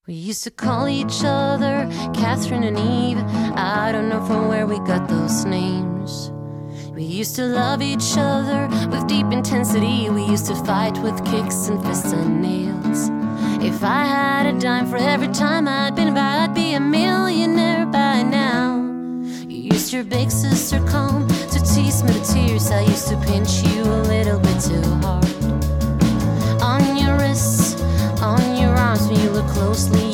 We used to call each other Catherine and Eve. I don't know from where we got those names. We used to love each other with deep intensity. We used to fight with kicks and fists and nails. If I had a dime for every time I'd been by, I'd be a millionaire by now. You used your big sister comb to tease me the tears. I used to pinch you a little bit too hard. On your wrists, on your arms, when you look closely